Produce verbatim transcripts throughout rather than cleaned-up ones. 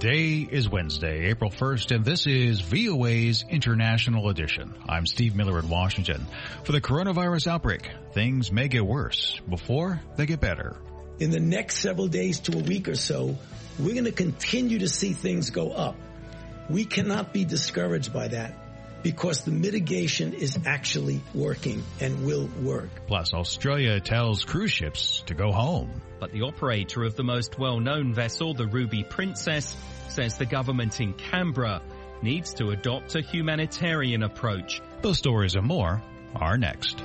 Today is Wednesday, April first, and this is V O A's International Edition. I'm Steve Miller in Washington. For the coronavirus outbreak, things may get worse before they get better. In the next several days to a week or so, we're going to continue to see things go up. We cannot be discouraged by that because the mitigation is actually working and will work. Plus, Australia tells cruise ships to go home. But the operator of the most well-known vessel, the Ruby Princess, says the government in Canberra needs to adopt a humanitarian approach. Those stories and more are next.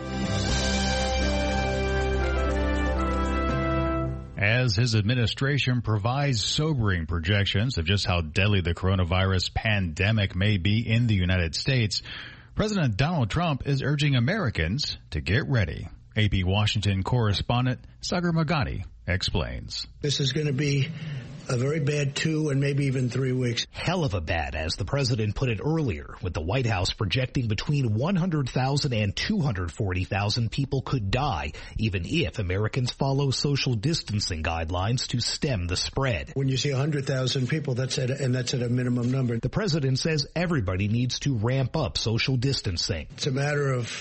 As his administration provides sobering projections of just how deadly the coronavirus pandemic may be in the United States, President Donald Trump is urging Americans to get ready. A P Washington correspondent Sagar Meghani explains. This is going to be a very bad two and maybe even three weeks. Hell of a bad, as the president put it earlier, with the White House projecting between one hundred thousand and two hundred forty thousand people could die, even if Americans follow social distancing guidelines to stem the spread. When you see one hundred thousand people, that's at a, and that's at a minimum number. The president says everybody needs to ramp up social distancing. It's a matter of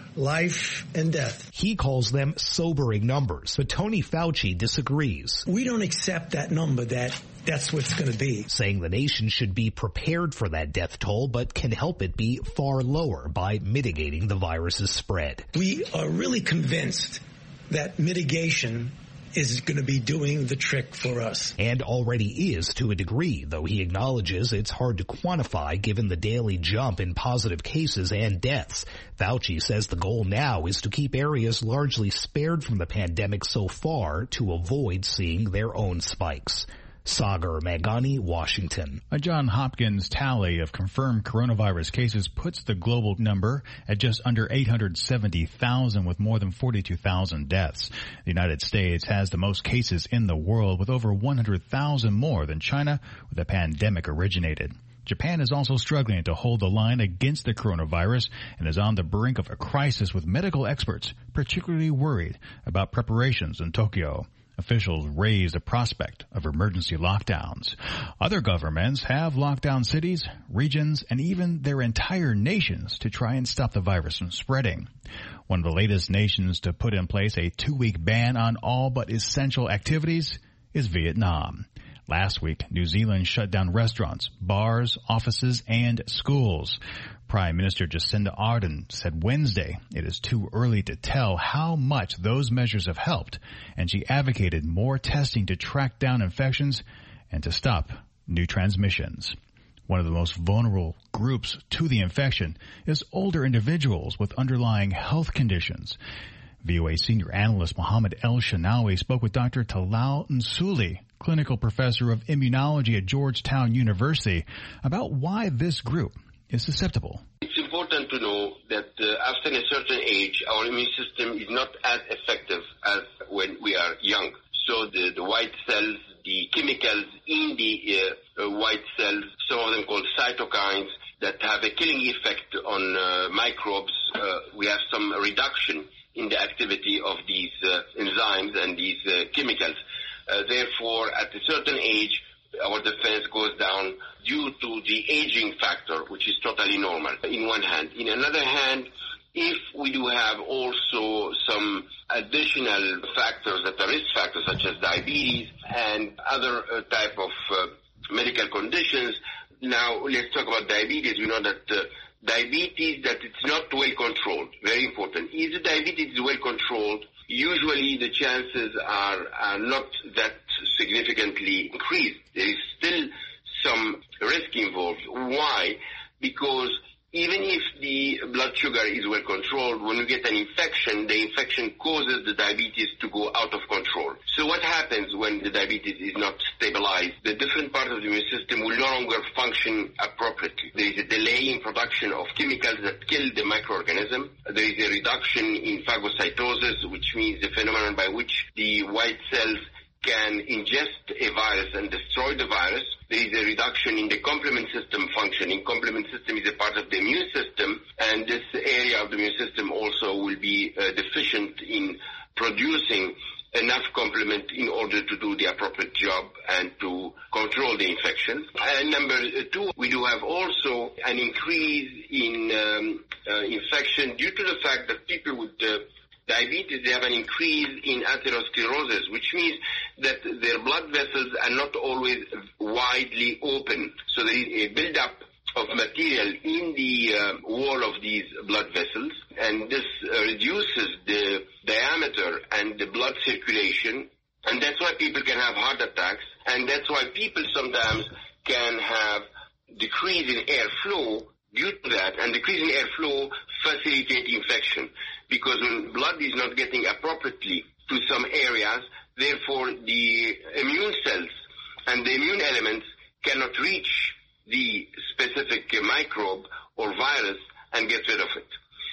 life and death. He calls them sobering numbers, but Tony Fauci disagrees. We don't accept that number that that's what it's going to be. Saying the nation should be prepared for that death toll, but can help it be far lower by mitigating the virus's spread. We are really convinced that mitigation is going to be doing the trick for us. And already is to a degree, though he acknowledges it's hard to quantify given the daily jump in positive cases and deaths. Fauci says the goal now is to keep areas largely spared from the pandemic so far to avoid seeing their own spikes. Sagar Meghani, Washington. A Johns Hopkins tally of confirmed coronavirus cases puts the global number at just under eight hundred seventy thousand, with more than forty-two thousand deaths. The United States has the most cases in the world, with over one hundred thousand more than China, where the pandemic originated. Japan is also struggling to hold the line against the coronavirus and is on the brink of a crisis, with medical experts particularly worried about preparations in Tokyo. Officials raise the prospect of emergency lockdowns. Other governments have locked down cities, regions, and even their entire nations to try and stop the virus from spreading. One of the latest nations to put in place a two-week ban on all but essential activities is Vietnam. Last week, New Zealand shut down restaurants, bars, offices, and schools. Prime Minister Jacinda Ardern said Wednesday it is too early to tell how much those measures have helped, and she advocated more testing to track down infections and to stop new transmissions. One of the most vulnerable groups to the infection is older individuals with underlying health conditions. V O A senior analyst Mohammed El-Shanawi spoke with Doctor Talal Nsuli, clinical professor of immunology at Georgetown University, about why this group is susceptible. It's important to know that uh, after a certain age, our immune system is not as effective as when we are young. So the, the white cells, the chemicals in the uh, uh, white cells, some of them called cytokines, that have a killing effect on uh, microbes, uh, we have some reduction in the activity of these uh, enzymes and these uh, chemicals. Uh, therefore, at a certain age, our defense goes down due to the aging factor, which is totally normal, in one hand. In another hand, if we do have also some additional factors that are risk factors, such as diabetes and other uh, type of uh, medical conditions. Now, let's talk about diabetes. We know that uh, diabetes, that it's not well controlled. Very important. If the diabetes is well controlled, usually the chances are, are not that significantly increased. There is still some risk involved. Why? Because even if the blood sugar is well controlled, when you get an infection, the infection causes the diabetes to go out of control. So what happens when the diabetes is not stabilized? The different parts of the immune system will no longer function appropriately. There is a delay in production of chemicals that kill the microorganism. There is a reduction in phagocytosis, which means the phenomenon by which the white cells can ingest a virus and destroy the virus. There is a reduction in the complement system functioning. Complement system is a part of the immune system, and this area of the immune system also will be uh, deficient in producing enough complement in order to do the appropriate job and to control the infection. And number two, we do have also an increase in um, uh, infection due to the fact that people with uh, diabetes, they have an increase in atherosclerosis, which means that their blood vessels are not always widely open. So there is a buildup of material in the uh, wall of these blood vessels, and this uh, reduces the diameter and the blood circulation, and that's why people can have heart attacks, and that's why people sometimes can have decrease in airflow due to that, and decrease in airflow facilitate infection, because when blood is not getting appropriately to some areas, therefore the immune cells and the immune elements cannot reach the specific microbe or virus and get rid of it.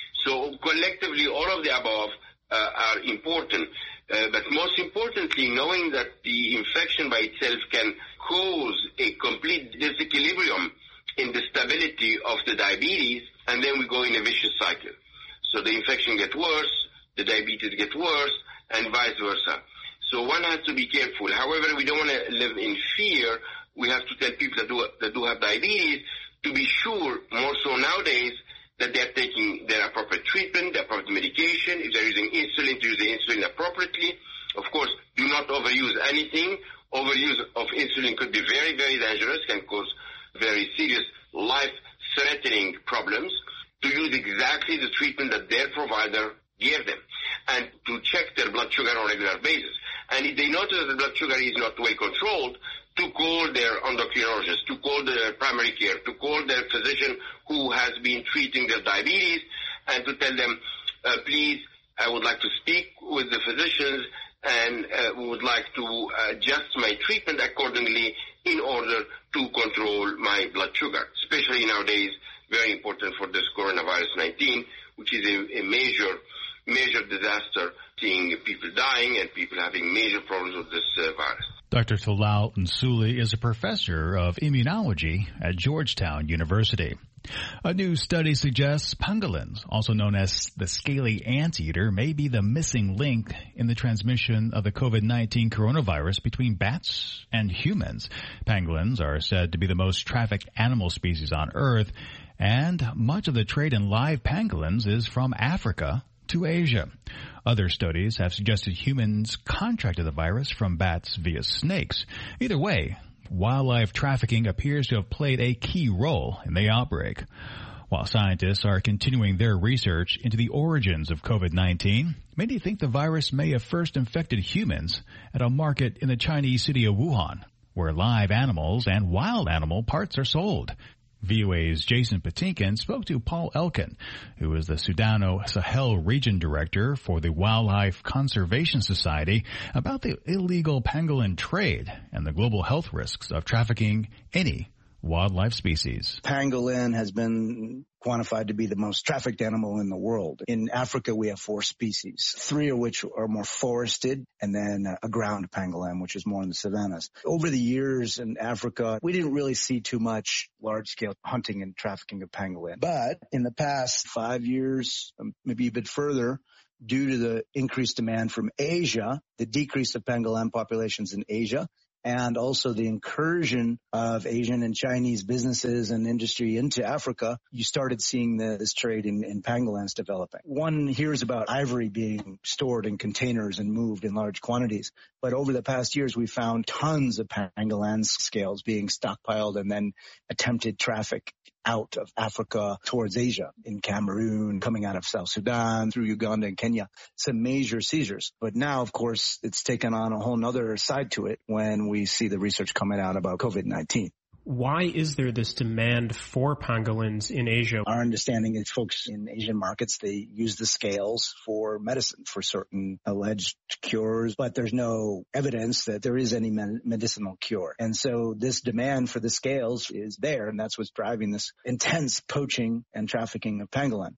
So collectively, all of the above uh, are important. Uh, but most importantly, knowing that the infection by itself can cause a complete disequilibrium in the stability of the diabetes, and then we go in a vicious cycle. So the infection gets worse, the diabetes gets worse, and vice versa. So one has to be careful. However, we don't want to live in fear. We have to tell people that do, that do have diabetes to be sure, more so nowadays, that they're taking their appropriate treatment, their appropriate medication. If they're using insulin, to use the insulin appropriately. Of course, do not overuse anything. Overuse of insulin could be very, very dangerous, can cause very serious life-threatening problems. To use exactly the treatment that their provider gave them, and to check their blood sugar on a regular basis. And if they notice that the blood sugar is not well controlled, to call their endocrinologist, to call their primary care, to call their physician who has been treating their diabetes, and to tell them, uh, please, I would like to speak with the physicians, and uh, we would like to adjust my treatment accordingly in order to control my blood sugar, especially nowadays, very important for this coronavirus nineteen, which is a, a major, major disaster, seeing people dying and people having major problems with this uh, virus. Doctor Talal Nsuli is a professor of immunology at Georgetown University. A new study suggests pangolins, also known as the scaly anteater, may be the missing link in the transmission of the COVID nineteen coronavirus between bats and humans. Pangolins are said to be the most trafficked animal species on Earth, and much of the trade in live pangolins is from Africa to Asia. Other studies have suggested humans contracted the virus from bats via snakes. Either way, wildlife trafficking appears to have played a key role in the outbreak. While scientists are continuing their research into the origins of COVID nineteen, many think the virus may have first infected humans at a market in the Chinese city of Wuhan, where live animals and wild animal parts are sold. V O A's Jason Patinkin spoke to Paul Elkin, who is the Sudano-Sahel Region Director for the Wildlife Conservation Society, about the illegal pangolin trade and the global health risks of trafficking any wildlife species. Pangolin has been quantified to be the most trafficked animal in the world. In Africa, we have four species, three of which are more forested, and then a ground pangolin, which is more in the savannas. Over the years in Africa, we didn't really see too much large-scale hunting and trafficking of pangolin. But in the past five years, maybe a bit further, due to the increased demand from Asia, the decrease of pangolin populations in Asia, and also the incursion of Asian and Chinese businesses and industry into Africa, you started seeing this trade in, in pangolins developing. One hears about ivory being stored in containers and moved in large quantities. But over the past years, we found tons of pangolin scales being stockpiled and then attempted traffic out of Africa towards Asia, in Cameroon, coming out of South Sudan, through Uganda and Kenya, some major seizures. But now, of course, it's taken on a whole nother side to it when we see the research coming out about COVID nineteen. Why is there this demand for pangolins in Asia? Our understanding is folks in Asian markets, they use the scales for medicine, for certain alleged cures, but there's no evidence that there is any medicinal cure. And so this demand for the scales is there, and that's what's driving this intense poaching and trafficking of pangolin.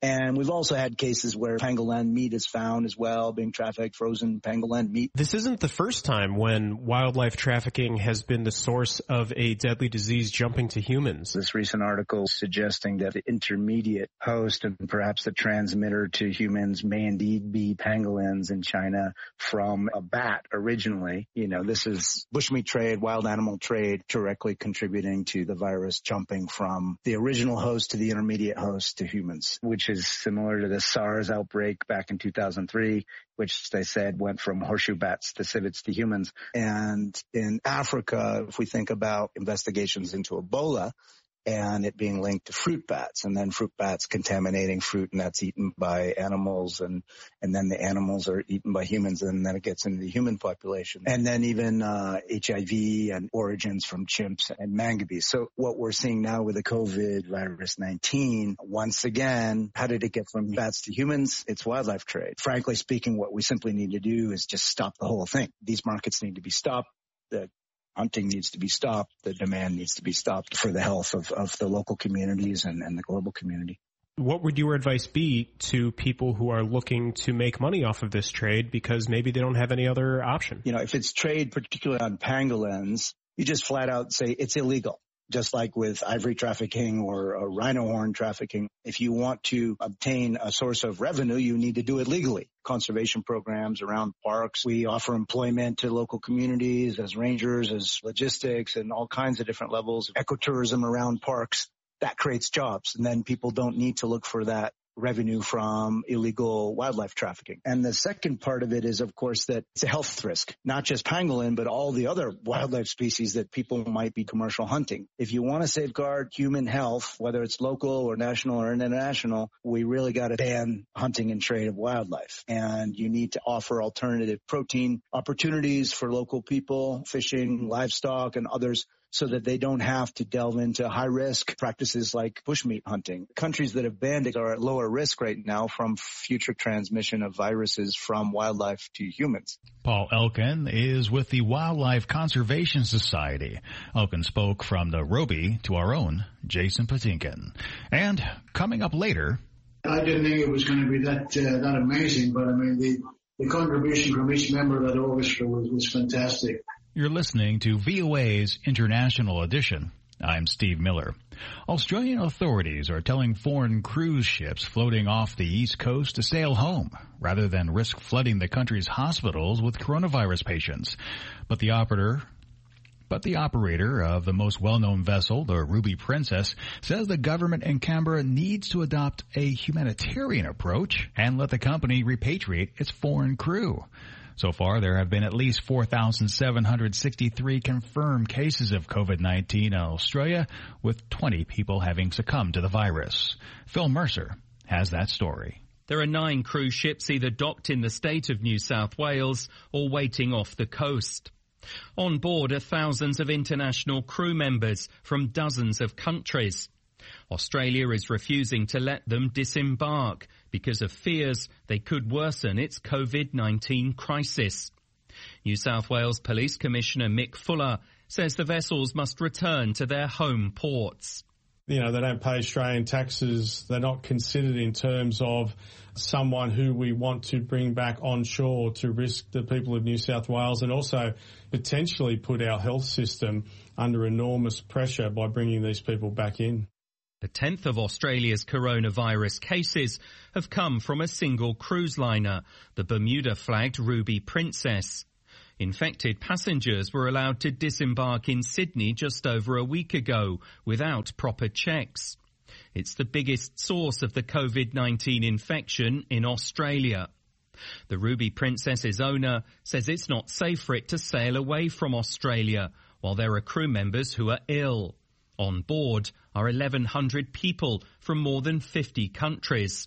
And we've also had cases where pangolin meat is found as well, being trafficked, frozen pangolin meat. This isn't the first time when wildlife trafficking has been the source of a deadly disease jumping to humans. This recent article suggesting that the intermediate host and perhaps the transmitter to humans may indeed be pangolins in China from a bat originally. You know, this is bushmeat trade, wild animal trade directly contributing to the virus jumping from the original host to the intermediate host to humans, which is similar to the SARS outbreak back in two thousand three, which they said went from horseshoe bats to civets to humans. And in Africa, if we think about investigations into Ebola, and it being linked to fruit bats, and then fruit bats contaminating fruit, and that's eaten by animals, and and then the animals are eaten by humans, and then it gets into the human population. And then even uh H I V and origins from chimps and mangabeys. So what we're seeing now with the COVID virus nineteen, once again, how did it get from bats to humans? It's wildlife trade. Frankly speaking, what we simply need to do is just stop the whole thing. These markets need to be stopped. The hunting needs to be stopped. The demand needs to be stopped for the health of, of the local communities and, and the global community. What would your advice be to people who are looking to make money off of this trade because maybe they don't have any other option? You know, if it's trade, particularly on pangolins, you just flat out say it's illegal. Just like with ivory trafficking or, or rhino horn trafficking, if you want to obtain a source of revenue, you need to do it legally. Conservation programs around parks. We offer employment to local communities as rangers, as logistics, and all kinds of different levels. Ecotourism around parks, that creates jobs. And then people don't need to look for that revenue from illegal wildlife trafficking. And the second part of it is, of course, that it's a health risk, not just pangolin, but all the other wildlife species that people might be commercial hunting. If you want to safeguard human health, whether it's local or national or international, we really got to ban hunting and trade of wildlife. And you need to offer alternative protein opportunities for local people, fishing, livestock, and others, so that they don't have to delve into high-risk practices like bushmeat hunting. Countries that have banned it are at lower risk right now from future transmission of viruses from wildlife to humans. Paul Elkin is with the Wildlife Conservation Society. Elkin spoke from Nairobi to our own Jason Patinkin. And coming up later... I didn't think it was going to be that uh, that amazing, but I mean, the, the contribution from each member of that orchestra was, was fantastic. You're listening to V O A's International Edition. I'm Steve Miller. Australian authorities are telling foreign cruise ships floating off the east coast to sail home rather than risk flooding the country's hospitals with coronavirus patients. But the operator, but the operator of the most well-known vessel, the Ruby Princess, says the government in Canberra needs to adopt a humanitarian approach and let the company repatriate its foreign crew. So far, there have been at least four thousand seven hundred sixty-three confirmed cases of COVID nineteen in Australia, with twenty people having succumbed to the virus. Phil Mercer has that story. There are nine cruise ships either docked in the state of New South Wales or waiting off the coast. On board are thousands of international crew members from dozens of countries. Australia is refusing to let them disembark because of fears they could worsen its COVID nineteen crisis. New South Wales Police Commissioner Mick Fuller says the vessels must return to their home ports. You know, they don't pay Australian taxes. They're not considered in terms of someone who we want to bring back on shore to risk the people of New South Wales and also potentially put our health system under enormous pressure by bringing these people back in. A tenth of Australia's coronavirus cases have come from a single cruise liner, the Bermuda-flagged Ruby Princess. Infected passengers were allowed to disembark in Sydney just over a week ago without proper checks. It's the biggest source of the COVID nineteen infection in Australia. The Ruby Princess's owner says it's not safe for it to sail away from Australia while there are crew members who are ill. On board are eleven hundred people from more than fifty countries.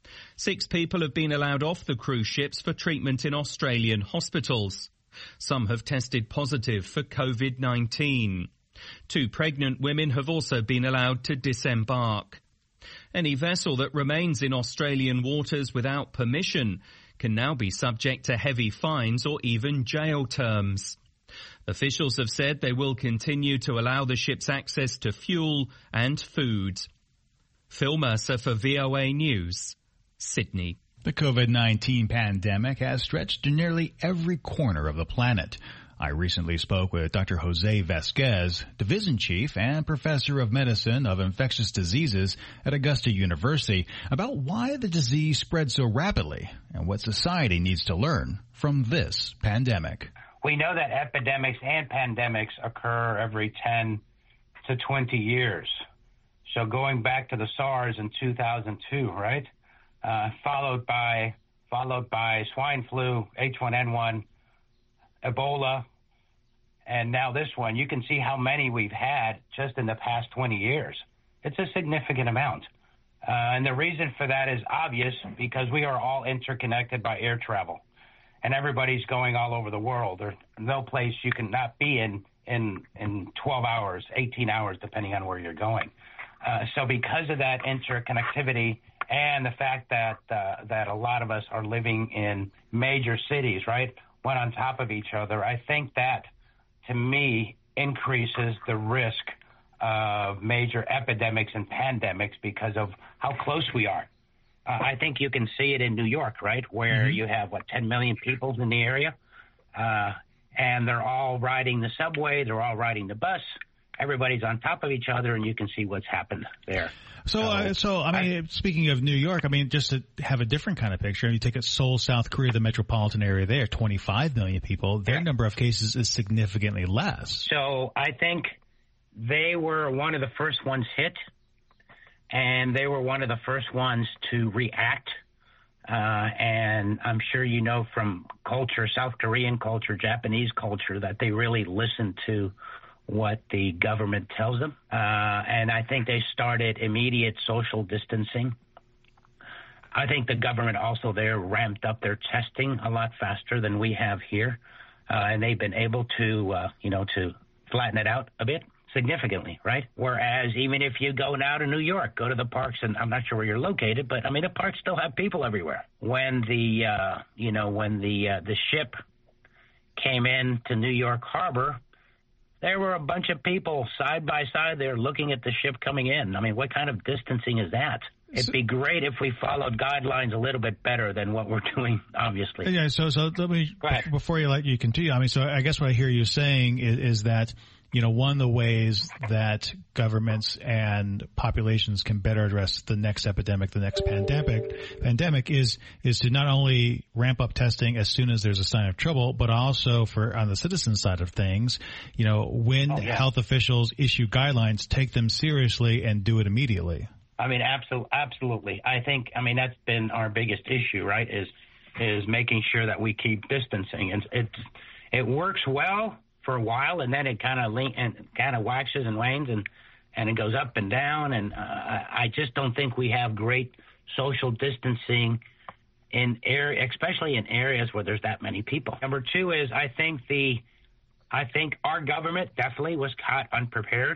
Six people have been allowed off the cruise ships for treatment in Australian hospitals. Some have tested positive for COVID nineteen. Two pregnant women have also been allowed to disembark. Any vessel that remains in Australian waters without permission can now be subject to heavy fines or even jail terms. Officials have said they will continue to allow the ships access to fuel and food. Phil Mercer for V O A News, Sydney. The COVID nineteen pandemic has stretched to nearly every corner of the planet. I recently spoke with Doctor Jose Vasquez, Division Chief and Professor of Medicine of Infectious Diseases at Augusta University, about why the disease spread so rapidly and what society needs to learn from this pandemic. We know that epidemics and pandemics occur every ten to twenty years. So going back to the SARS in two thousand two, right? Uh, followed by followed by swine flu, H one N one, Ebola, and now this one. You can see how many we've had just in the past twenty years. It's a significant amount. Uh, and the reason for that is obvious, because we are all interconnected by air travel. And everybody's going all over the world. There's no place you can not be in in, in twelve hours, eighteen hours, depending on where you're going. Uh, so because of that interconnectivity and the fact that uh, that a lot of us are living in major cities, right, one on top of each other, I think that, to me, increases the risk of major epidemics and pandemics because of how close we are. Uh, I think you can see it in New York, right, where mm-hmm. you have, what, ten million people in the area, uh, and they're all riding the subway, they're all riding the bus. Everybody's on top of each other, and you can see what's happened there. So, so, uh, so I mean, I, speaking of New York, I mean, just to have a different kind of picture, you take it Seoul, South Korea, the metropolitan area there, twenty-five million people, their yeah. number of cases is significantly less. So I think they were one of the first ones hit, and they were one of the first ones to react. Uh, and I'm sure you know from culture, South Korean culture, Japanese culture, that they really listen to what the government tells them. Uh, and I think they started immediate social distancing. I think the government also there ramped up their testing a lot faster than we have here. Uh, and they've been able to, uh, you know, to flatten it out a bit significantly, right? Whereas even if you go now to New York, go to the parks, and I'm not sure where you're located, but I mean, the parks still have people everywhere. When the, uh, you know, when the, uh, the ship came in to New York Harbor, there were a bunch of people side by side there looking at the ship coming in. I mean, what kind of distancing is that? It'd be great if we followed guidelines a little bit better than what we're doing, obviously. Yeah, so so let me, before you let you continue, I mean, so I guess what I hear you saying is, is that, you know, one of the ways that governments and populations can better address the next epidemic, the next pandemic, pandemic is, is to not only ramp up testing as soon as there's a sign of trouble, but also for, on the citizen side of things, you know, when oh, yeah. health officials issue guidelines, take them seriously and do it immediately. I mean, absolutely, absolutely. I think, I mean, that's been our biggest issue, right, is, is making sure that we keep distancing. And it, it works well for a while, and then it kind of and kind of waxes and wanes, and, and it goes up and down. And uh, I just don't think we have great social distancing in area, especially in areas where there's that many people. Number two is I think the, I think our government definitely was caught unprepared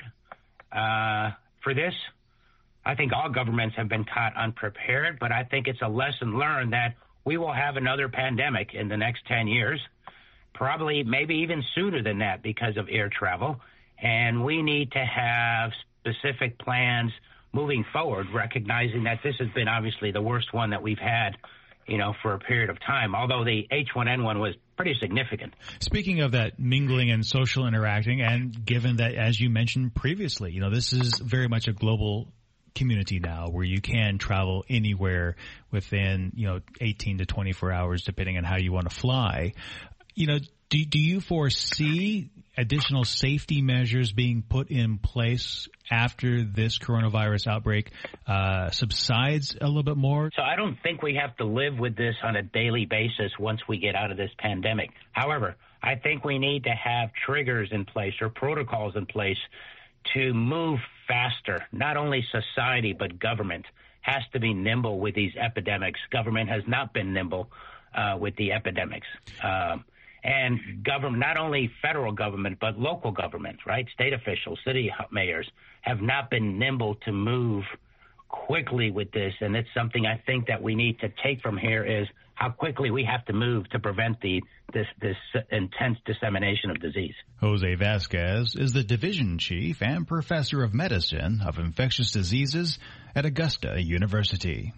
uh, for this. I think all governments have been caught unprepared, but I think it's a lesson learned that we will have another pandemic in the next ten years. Probably maybe even sooner than that because of air travel. And we need to have specific plans moving forward, recognizing that this has been obviously the worst one that we've had, you know, for a period of time, although the H one N one was pretty significant. Speaking of that mingling and social interacting, and given that, as you mentioned previously, you know, this is very much a global community now where you can travel anywhere within, you know, eighteen to twenty-four hours, depending on how you want to fly. You know, do, do you foresee additional safety measures being put in place after this coronavirus outbreak uh, subsides a little bit more? So I don't think we have to live with this on a daily basis once we get out of this pandemic. However, I think we need to have triggers in place or protocols in place to move faster. Not only society, but government has to be nimble with these epidemics. Government has not been nimble uh, with the epidemics. Um, And government, not only federal government, but local government, right? State officials, city mayors have not been nimble to move quickly with this, and it's something I think that we need to take from here is how quickly we have to move to prevent the this this intense dissemination of disease. Jose Vasquez is the division chief and professor of medicine of infectious diseases at Augusta University.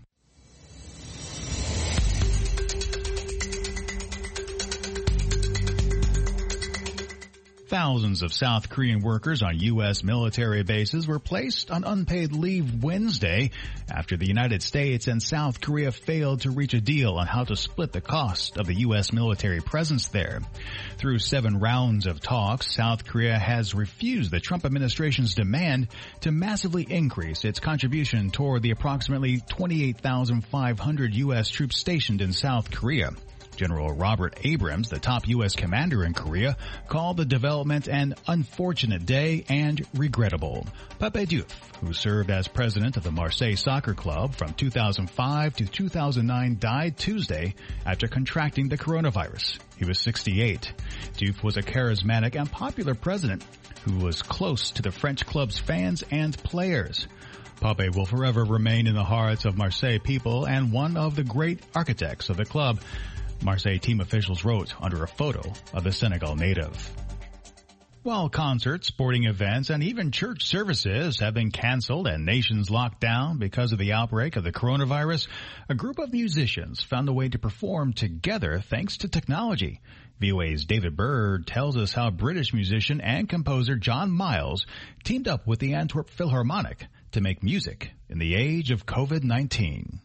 Thousands of South Korean workers on U S military bases were placed on unpaid leave Wednesday after the United States and South Korea failed to reach a deal on how to split the cost of the U S military presence there. Through seven rounds of talks, South Korea has refused the Trump administration's demand to massively increase its contribution toward the approximately twenty-eight thousand five hundred U S troops stationed in South Korea. General Robert Abrams, the top U S commander in Korea, called the development an unfortunate day and regrettable. Pape Diouf, who served as president of the Marseille Soccer Club from two thousand five to two thousand nine, died Tuesday after contracting the coronavirus. He was sixty-eight. Diouf was a charismatic and popular president who was close to the French club's fans and players. Pape will forever remain in the hearts of Marseille people and one of the great architects of the club, Marseille team officials wrote under a photo of the Senegal native. While concerts, sporting events, and even church services have been canceled and nations locked down because of the outbreak of the coronavirus, a group of musicians found a way to perform together thanks to technology. V O A's David Bird tells us how British musician and composer John Miles teamed up with the Antwerp Philharmonic to make music in the age of COVID nineteen.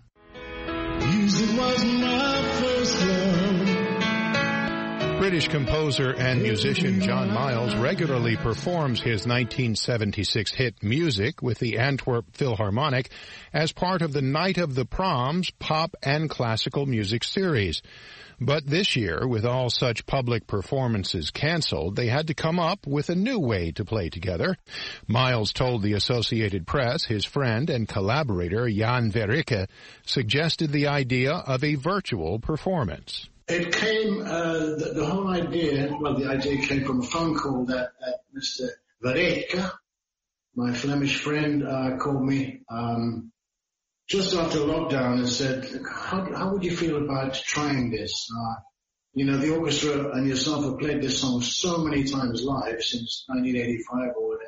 Music was my first love. British composer and musician John Miles regularly performs his nineteen seventy-six hit Music with the Antwerp Philharmonic as part of the Night of the Proms pop and classical music series. But this year, with all such public performances canceled, they had to come up with a new way to play together. Miles told the Associated Press his friend and collaborator Jan Verricke suggested the idea of a virtual performance. It came, uh, the, the whole idea, well, the idea came from a phone call that, that Mister Verricke, my Flemish friend, uh, called me um, just after lockdown and said, how, how would you feel about trying this? Uh, you know, the orchestra and yourself have played this song so many times live since nineteen eighty-five or whatever.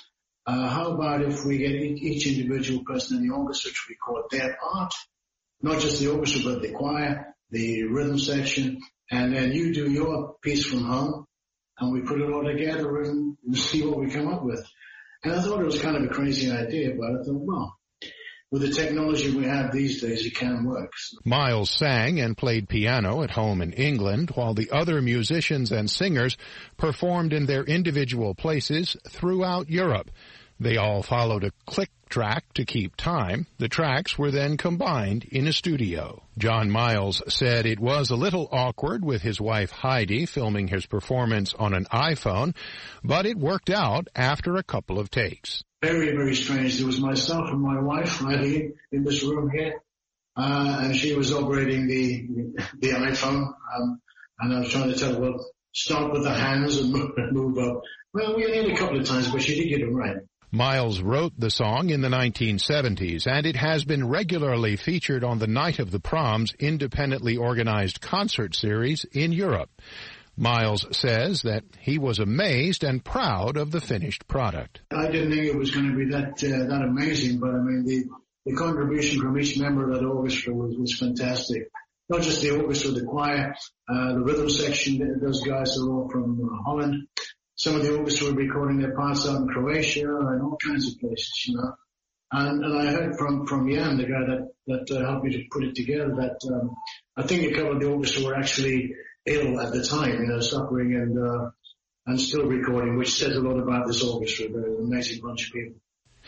Uh, how about if we get each individual person in the orchestra to record their part, not just the orchestra, but the choir, the rhythm section, and then you do your piece from home, and we put it all together and see what we come up with. And I thought it was kind of a crazy idea, but I thought, well, with the technology we have these days, it can work. Miles sang and played piano at home in England, while the other musicians and singers performed in their individual places throughout Europe. They all followed a click track to keep time. The tracks were then combined in a studio. John Miles said it was a little awkward with his wife Heidi filming his performance on an iPhone, but it worked out after a couple of takes. Very, very strange. There was myself and my wife Heidi in this room here, uh, and she was operating the the iPhone, um, and I was trying to tell her, well, start with the hands and move, move up. Well, we only did a couple of times, but she did get it right. Miles wrote the song in the nineteen seventies, and it has been regularly featured on the Night of the Proms independently organized concert series in Europe. Miles says that he was amazed and proud of the finished product. I didn't think it was going to be that uh, that amazing, but I mean, the, the contribution from each member of that orchestra was, was fantastic. Not just the orchestra, the choir, uh, the rhythm section, those guys are all from uh, Holland. Some of the orchestra were recording their parts out in Croatia and all kinds of places, you know. And, and I heard from, from Jan, the guy that, that uh, helped me to put it together, that um, I think a couple of the orchestra were actually ill at the time, you know, suffering and uh, and still recording, which says a lot about this orchestra. They're an amazing bunch of people.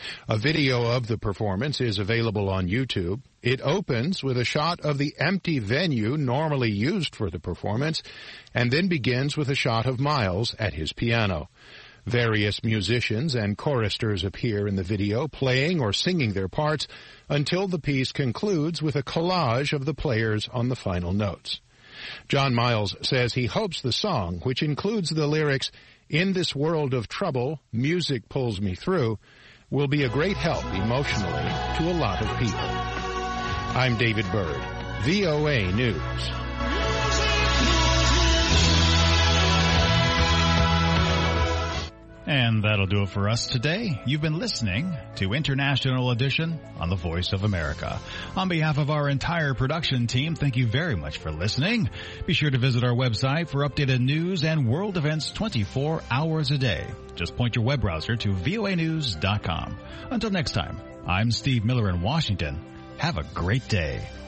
A video of the performance is available on YouTube. It opens with a shot of the empty venue normally used for the performance, and then begins with a shot of Miles at his piano. Various musicians and choristers appear in the video, playing or singing their parts, until the piece concludes with a collage of the players on the final notes. John Miles says he hopes the song, which includes the lyrics, "In this world of trouble, music pulls me through," will be a great help emotionally to a lot of people. I'm David Byrd, V O A News. And that'll do it for us today. You've been listening to International Edition on the Voice of America. On behalf of our entire production team, thank you very much for listening. Be sure to visit our website for updated news and world events twenty-four hours a day. Just point your web browser to V O A news dot com. Until next time, I'm Steve Miller in Washington. Have a great day.